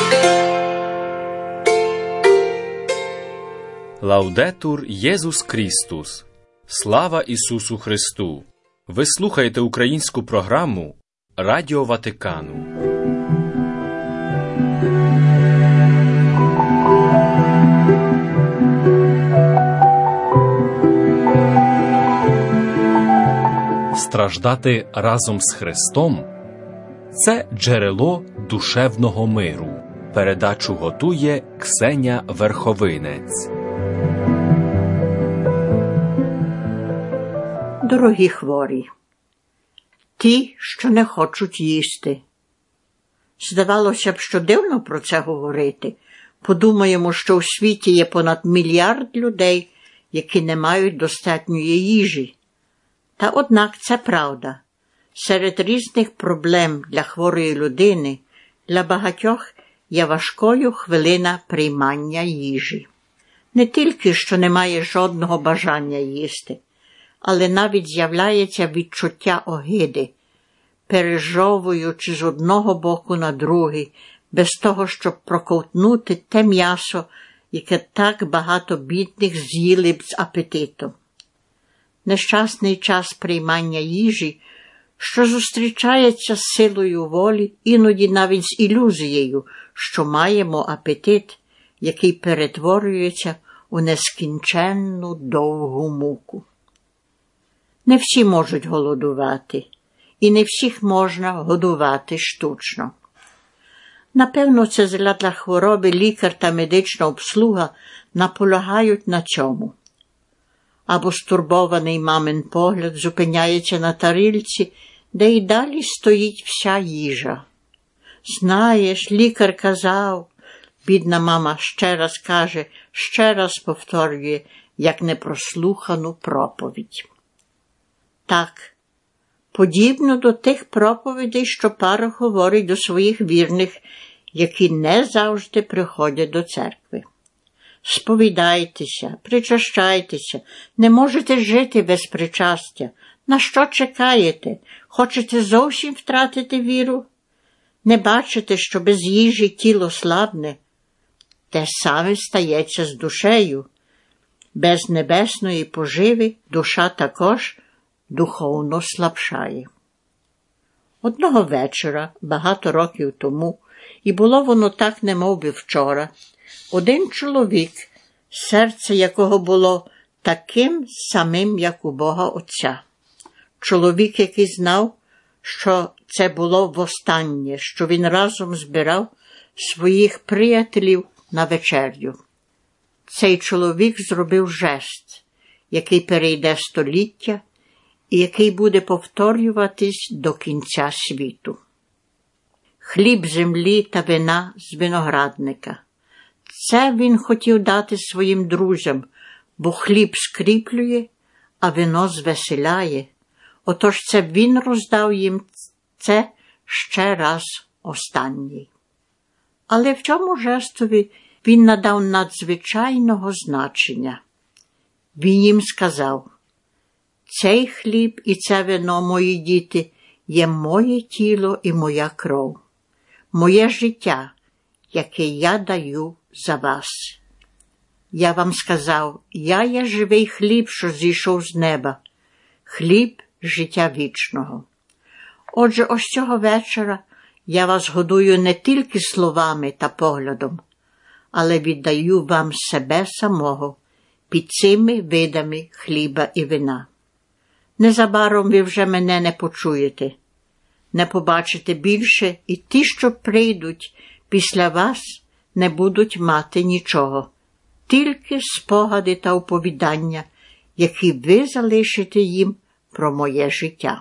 Лаудетур Єсус Крістус! Слава Ісусу Христу! Ви слухаєте українську програму Радіо Ватикану. Страждати разом з Христом – це джерело душевного миру. Передачу готує Ксеня Верховинець. Дорогі хворі, ті, що не хочуть їсти. Здавалося б, що дивно про це говорити. Подумаємо, що у світі є понад 1 мільярд людей, які не мають достатньої їжі. Та однак це правда. Серед різних проблем для хворої людини, для багатьох є важкою хвилина приймання їжі. Не тільки, що немає жодного бажання їсти, але навіть з'являється відчуття огиди, пережовуючи з одного боку на другий, без того, щоб проковтнути те м'ясо, яке так багато бідних з'їли б з апетитом. Нещасний час приймання їжі, що зустрічається з силою волі, іноді навіть з ілюзією, що маємо апетит, який перетворюється у нескінченну довгу муку. Не всі можуть голодувати, і не всіх можна годувати штучно. Напевно, це для хвороби лікар та медична обслуга наполягають на цьому. Або стурбований мамин погляд зупиняється на тарілці, де й далі стоїть вся їжа. «Знаєш, лікар казав», бідна мама ще раз каже, ще раз повторює, як непрослухану проповідь. Так, подібно до тих проповідей, що парох говорить до своїх вірних, які не завжди приходять до церкви. Сповідайтеся, причащайтеся, не можете жити без причастя. На що чекаєте? Хочете зовсім втратити віру? Не бачите, що без їжі тіло слабне? Те саме стається з душею. Без небесної поживи душа також духовно слабшає. Одного вечора, багато років тому, і було воно так, немовби вчора, один чоловік, серце якого було таким самим, як у Бога Отця. Чоловік, який знав, що це було востаннє, що він разом збирав своїх приятелів на вечерю. Цей чоловік зробив жест, який перейде століття і який буде повторюватись до кінця світу. Хліб землі та вина з виноградника. Це він хотів дати своїм друзям, бо хліб скріплює, а вино звеселяє. Отож це він роздав їм це ще раз останній. Але в цьому жестові він надав надзвичайного значення. Він їм сказав: «Цей хліб і це вино, мої діти, є моє тіло і моя кров, моє життя, яке я даю за вас. Я вам сказав, я є живий хліб, що зійшов з неба, хліб життя вічного». Отже, ось цього вечора я вас годую не тільки словами та поглядом, але віддаю вам себе самого під цими видами хліба і вина. Незабаром ви вже мене не почуєте, не побачите більше, і ті, що прийдуть після вас, не будуть мати нічого, тільки спогади та оповідання, які ви залишите їм про моє життя.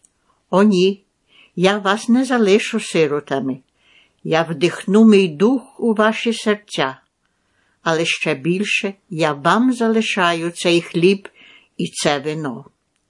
О ні, я вас не залишу сиротами, я вдихну мій дух у ваші серця, але ще більше я вам залишаю цей хліб і це вино.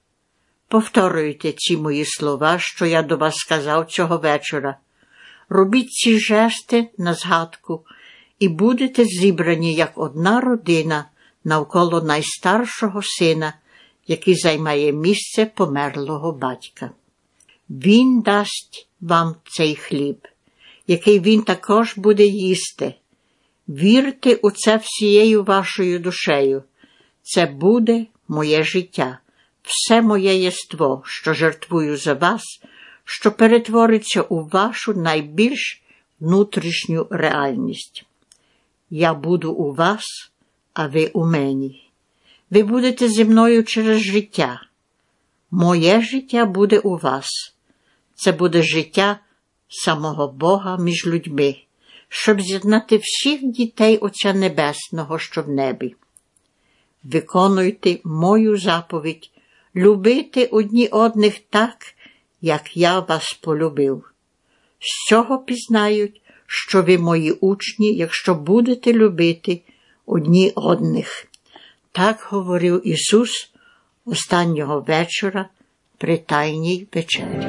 Повторюйте ці мої слова, що я до вас сказав цього вечора. Робіть ці жести на згадку і будете зібрані як одна родина навколо найстаршого сина, який займає місце померлого батька. Він дасть вам цей хліб, який він також буде їсти. Вірте у це всією вашою душею. Це буде моє життя, все моє єство, що жертвую за вас, що перетвориться у вашу найбільш внутрішню реальність. Я буду у вас, а ви у мені. Ви будете зі мною через життя. Моє життя буде у вас. Це буде життя самого Бога між людьми, щоб з'єднати всіх дітей Отця Небесного, що в небі. Виконуйте мою заповідь, любити одні одних так, як я вас полюбив. З цього пізнають, що ви мої учні, якщо будете любити одні одних. Так говорив Ісус останнього вечора при Тайній вечері.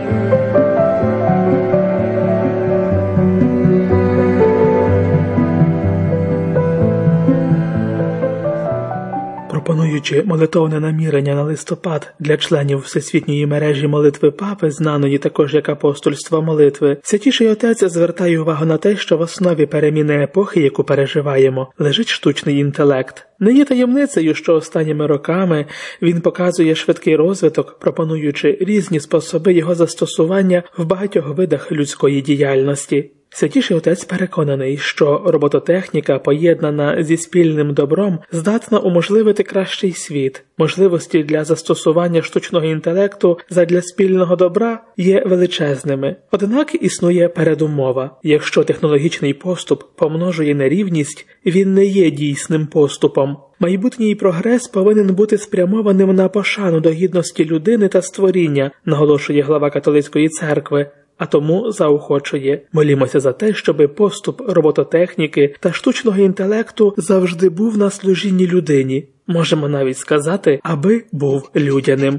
Пропонуючи молитовне намірення на листопад для членів Всесвітньої мережі молитви Папи, знаної також як апостольства молитви, Святіший Отець звертає увагу на те, що в основі переміни епохи, яку переживаємо, лежить штучний інтелект. Не є таємницею, що останніми роками він показує швидкий розвиток, пропонуючи різні способи його застосування в багатьох видах людської діяльності. Святіший Отець переконаний, що робототехніка, поєднана зі спільним добром, здатна уможливити кращий світ. Можливості для застосування штучного інтелекту задля спільного добра є величезними. Однак існує передумова. Якщо технологічний поступ помножує нерівність, він не є дійсним поступом. Майбутній прогрес повинен бути спрямованим на пошану до гідності людини та створіння, наголошує глава католицької церкви. А тому заохочує. Молімося за те, щоби поступ робототехніки та штучного інтелекту завжди був на служінні людині. Можемо навіть сказати, аби був людяним.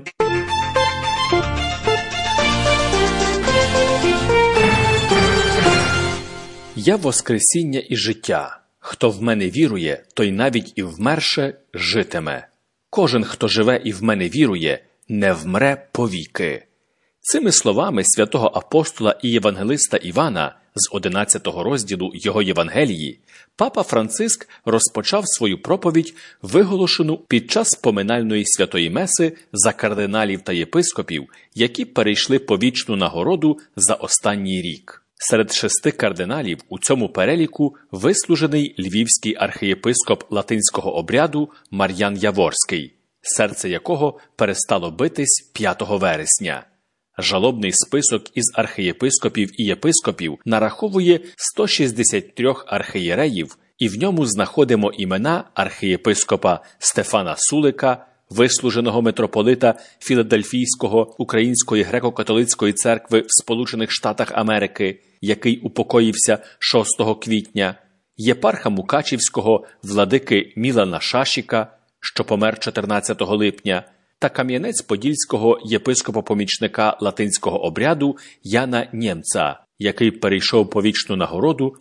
Я воскресіння і життя. Хто в мене вірує, той навіть і вмерше житиме. Кожен, хто живе і в мене вірує, не вмре повіки. Цими словами святого апостола і євангелиста Івана з 11 розділу його Євангелії папа Франциск розпочав свою проповідь, виголошену під час поминальної святої меси за кардиналів та єпископів, які перейшли повічну нагороду за останній рік. Серед 6 кардиналів у цьому переліку вислужений львівський архієпископ латинського обряду Мар'ян Яворський, серце якого перестало битись 5 вересня. Жалобний список із архієпископів і єпископів нараховує 163 архієреїв, і в ньому знаходимо імена архієпископа Стефана Сулика, вислуженого митрополита Філадельфійського Української греко-католицької церкви в Сполучених Штатах Америки, який упокоївся 6 квітня, єпарха Мукачівського владики Мілана Шашіка, що помер 14 липня, та Кам'янець-Подільського єпископа-помічника латинського обряду Яна Нємца, який перейшов повічну нагороду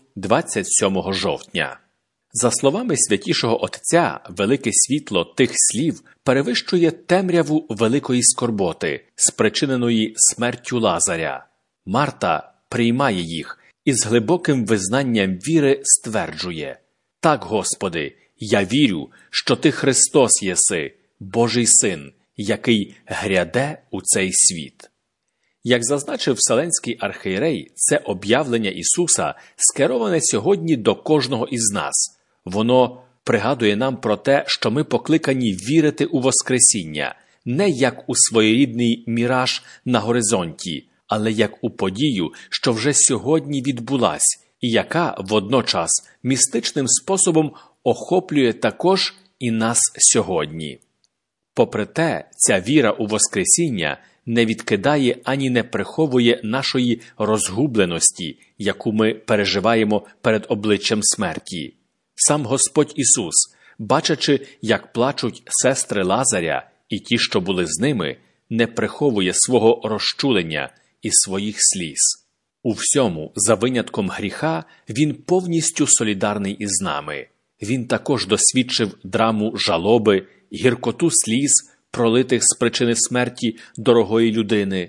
27 жовтня. За словами Святішого Отця, велике світло тих слів перевищує темряву великої скорботи, спричиненої смертю Лазаря. Марта приймає їх і з глибоким визнанням віри стверджує: «Так, Господи, я вірю, що Ти Христос єси, Божий Син, який гряде у цей світ». Як зазначив Вселенський архієрей, це об'явлення Ісуса скероване сьогодні до кожного із нас. Воно пригадує нам про те, що ми покликані вірити у Воскресіння, не як у своєрідний міраж на горизонті, але як у подію, що вже сьогодні відбулась, і яка водночас містичним способом охоплює також і нас сьогодні. Попри те, ця віра у Воскресіння не відкидає ані не приховує нашої розгубленості, яку ми переживаємо перед обличчям смерті. Сам Господь Ісус, бачачи, як плачуть сестри Лазаря і ті, що були з ними, не приховує свого розчулення і своїх сліз. У всьому, за винятком гріха, Він повністю солідарний із нами. Він також досвідчив драму жалоби, гіркоту сліз, пролитих з причини смерті дорогої людини,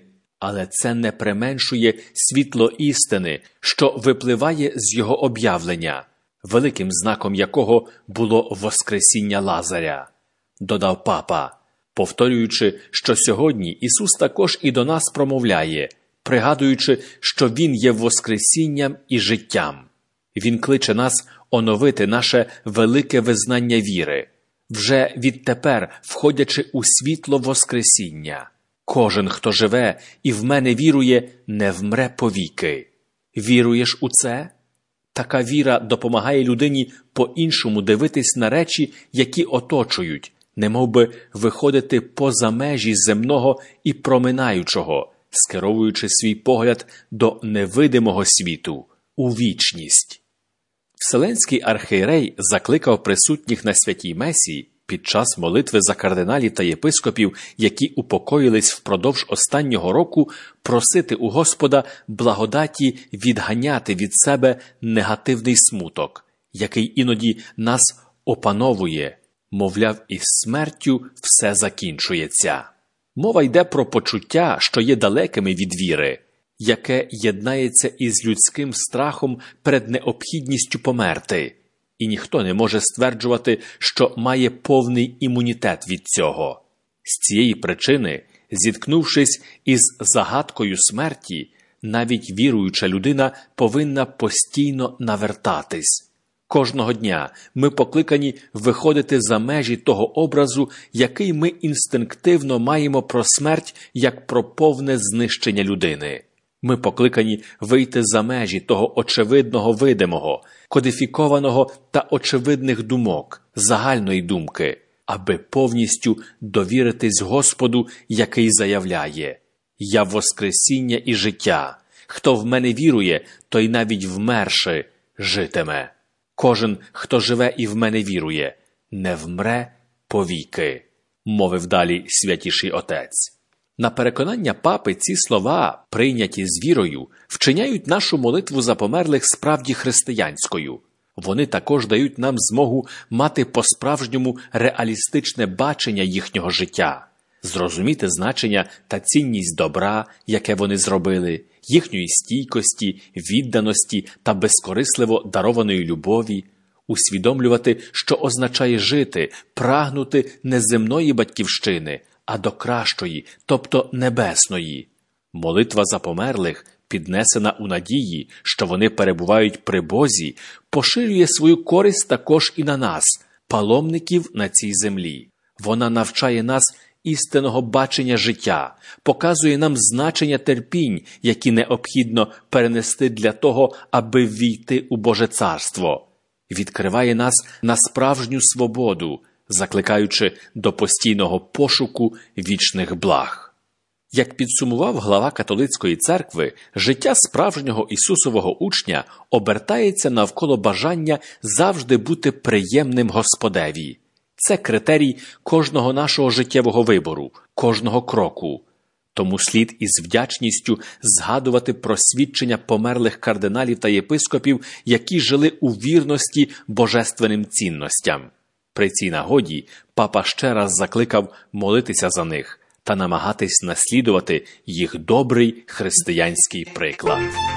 Але це не применшує світло істини, що випливає з його об'явлення, великим знаком якого було воскресіння Лазаря. Додав папа, повторюючи, що сьогодні Ісус також і до нас промовляє, пригадуючи, що Він є воскресінням і життям. Він кличе нас оновити наше велике визнання віри, вже відтепер входячи у світло воскресіння. Кожен, хто живе і в мене вірує, не вмре повіки. Віруєш у це? Така віра допомагає людині по-іншому дивитись на речі, які оточують, немовби виходити поза межі земного і проминаючого, скеровуючи свій погляд до невидимого світу, у вічність. Вселенський архієрей закликав присутніх на святій месі під час молитви за кардиналів та єпископів, які упокоїлись впродовж останнього року, просити у Господа благодаті відганяти від себе негативний смуток, який іноді нас опановує, мовляв, із смертю все закінчується. Мова йде про почуття, що є далекими від віри, яке єднається із людським страхом перед необхідністю померти, і ніхто не може стверджувати, що має повний імунітет від цього. З цієї причини, зіткнувшись із загадкою смерті, навіть віруюча людина повинна постійно навертатись. Кожного дня ми покликані виходити за межі того образу, який ми інстинктивно маємо про смерть як про повне знищення людини. Ми покликані вийти за межі того очевидного видимого, кодифікованого та очевидних думок, загальної думки, аби повністю довіритись Господу, який заявляє: «Я воскресіння і життя. Хто в мене вірує, той навіть вмерши житиме. Кожен, хто живе і в мене вірує, не вмре повіки», – мовив далі Святіший Отець. На переконання папи ці слова, прийняті з вірою, вчиняють нашу молитву за померлих справді християнською. Вони також дають нам змогу мати по-справжньому реалістичне бачення їхнього життя, зрозуміти значення та цінність добра, яке вони зробили, їхньої стійкості, відданості та безкорисливо дарованої любові, усвідомлювати, що означає жити, прагнути не земної батьківщини, а до кращої, тобто небесної. Молитва за померлих, піднесена у надії, що вони перебувають при Бозі, поширює свою користь також і на нас, паломників на цій землі. Вона навчає нас істинного бачення життя, показує нам значення терпінь, які необхідно перенести для того, аби ввійти у Боже Царство. Відкриває нас на справжню свободу, закликаючи до постійного пошуку вічних благ. Як підсумував глава католицької церкви, життя справжнього Ісусового учня обертається навколо бажання завжди бути приємним Господеві. Це критерій кожного нашого життєвого вибору, кожного кроку. Тому слід із вдячністю згадувати про свідчення померлих кардиналів та єпископів, які жили у вірності божественним цінностям. При цій нагоді папа ще раз закликав молитися за них та намагатись наслідувати їх добрий християнський приклад.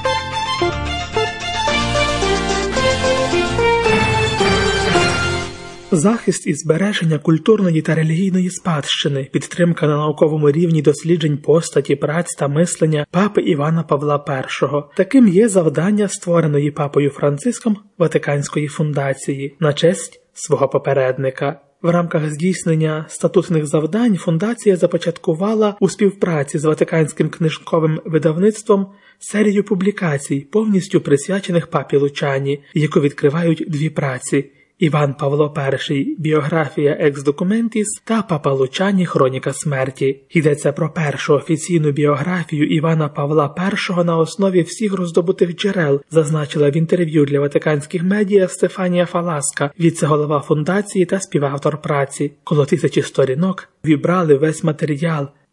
Захист і збереження культурної та релігійної спадщини, підтримка на науковому рівні досліджень постаті, праць та мислення папи Івана Павла І. Таким є завдання створеної папою Франциском Ватиканської фундації на честь свого попередника. В рамках здійснення статутних завдань фундація започаткувала у співпраці з Ватиканським книжковим видавництвом серію публікацій, повністю присвячених папі Лучані, яку відкривають дві праці – Іван Павло І. Біографія екс документіс та Папа Лучані. Хроніка смерті. Йдеться про першу офіційну біографію Івана Павла І на основі всіх роздобутих джерел, зазначила в інтерв'ю для ватиканських медіа Стефанія Фаласка, віце-голова фундації та співавтор праці. Коло 1000 сторінок вібрали весь матеріал,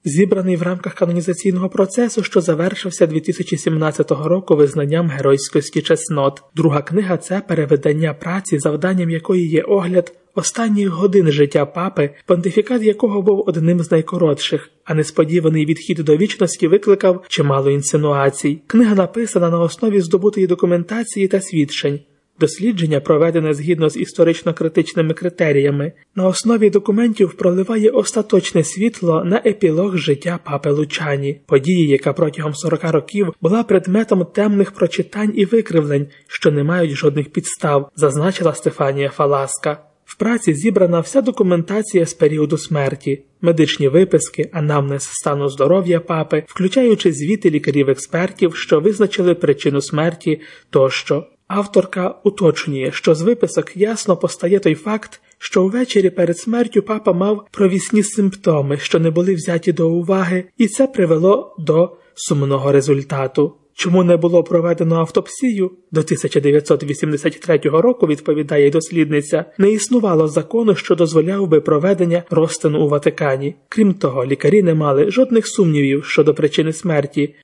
зібраний в рамках канонізаційного процесу, що завершився 2017 року визнанням геройськості чеснот. Друга книга – це перевидання праці, завданням якої є огляд останніх годин життя папи, понтифікат якого був одним з найкоротших, а несподіваний відхід до вічності викликав чимало інсинуацій. Книга написана на основі здобутої документації та свідчень. Дослідження, проведене згідно з історично-критичними критеріями, на основі документів проливає остаточне світло на епілог життя папи Лучані, події, яка протягом 40 років була предметом темних прочитань і викривлень, що не мають жодних підстав, зазначила Стефанія Фаласка. В праці зібрана вся документація з періоду смерті, медичні виписки, анамнез стану здоров'я папи, включаючи звіти лікарів-експертів, що визначили причину смерті тощо. Авторка уточнює, що з виписок ясно постає той факт, що ввечері перед смертю папа мав провісні симптоми, що не були взяті до уваги, і це привело до сумного результату. Чому не було проведено автопсію? До 1983 року, відповідає дослідниця, не існувало закону, що дозволяв би проведення розтину у Ватикані. Крім того, лікарі не мали жодних сумнівів щодо причини смерті.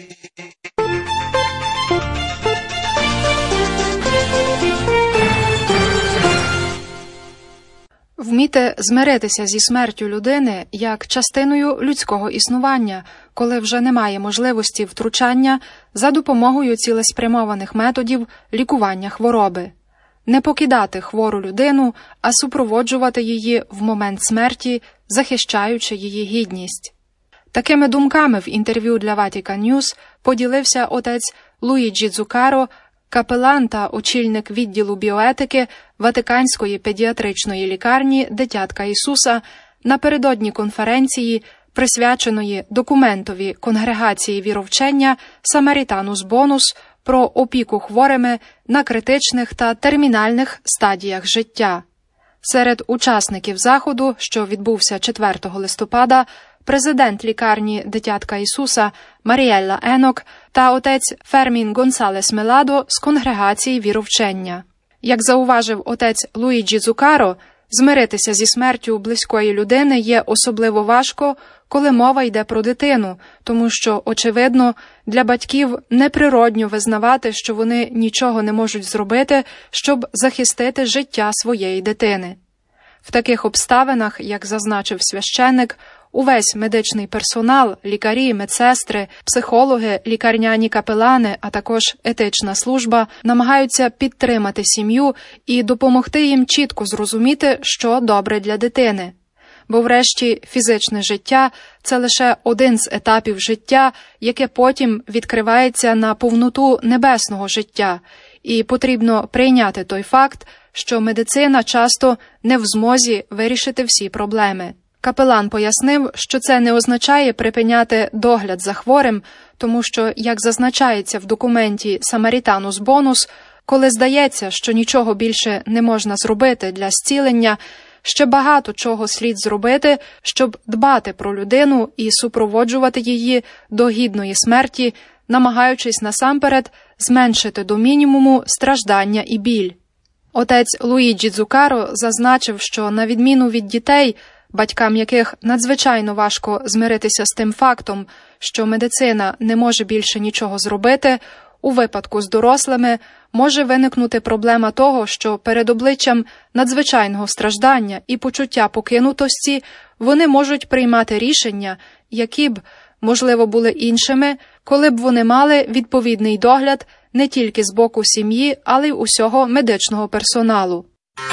Вміти змиритися зі смертю людини як частиною людського існування, коли вже немає можливості втручання за допомогою цілеспрямованих методів лікування хвороби. Не покидати хвору людину, а супроводжувати її в момент смерті, захищаючи її гідність. Такими думками в інтерв'ю для Vatican News поділився отець Луїджі Дзукаро, капелан та очільник відділу біоетики Ватиканської педіатричної лікарні «Дитятка Ісуса» напередодні конференції, присвяченої документові Конгрегації віровчення «Самаританус Бонус» про опіку хворими на критичних та термінальних стадіях життя. Серед учасників заходу, що відбувся 4 листопада, президент лікарні «Дитятка Ісуса» Маріелла Енок та отець Фермін Гонсалес Меладо з Конгрегації віровчення. Як зауважив отець Луїджі Дзукаро, змиритися зі смертю близької людини є особливо важко, коли мова йде про дитину, тому що, очевидно, для батьків неприродньо визнавати, що вони нічого не можуть зробити, щоб захистити життя своєї дитини. В таких обставинах, як зазначив священик, увесь медичний персонал, лікарі, медсестри, психологи, лікарняні капелани, а також етична служба намагаються підтримати сім'ю і допомогти їм чітко зрозуміти, що добре для дитини. Бо врешті фізичне життя – це лише один з етапів життя, яке потім відкривається на повноту небесного життя, і потрібно прийняти той факт, що медицина часто не в змозі вирішити всі проблеми. Капелан пояснив, що це не означає припиняти догляд за хворим, тому що, як зазначається в документі «Самаританус Бонус», коли здається, що нічого більше не можна зробити для зцілення, ще багато чого слід зробити, щоб дбати про людину і супроводжувати її до гідної смерті, намагаючись насамперед зменшити до мінімуму страждання і біль. Отець Луїджі Дзукаро зазначив, що на відміну від дітей, батькам яких надзвичайно важко змиритися з тим фактом, що медицина не може більше нічого зробити, у випадку з дорослими може виникнути проблема того, що перед обличчям надзвичайного страждання і почуття покинутості вони можуть приймати рішення, які б, можливо, були іншими, коли б вони мали відповідний догляд не тільки з боку сім'ї, але й усього медичного персоналу.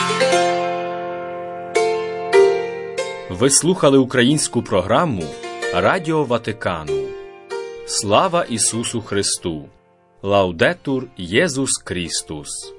Ви слухали українську програму Радіо Ватикану. Слава Ісусу Христу! Лаудетур Єсус Крістус!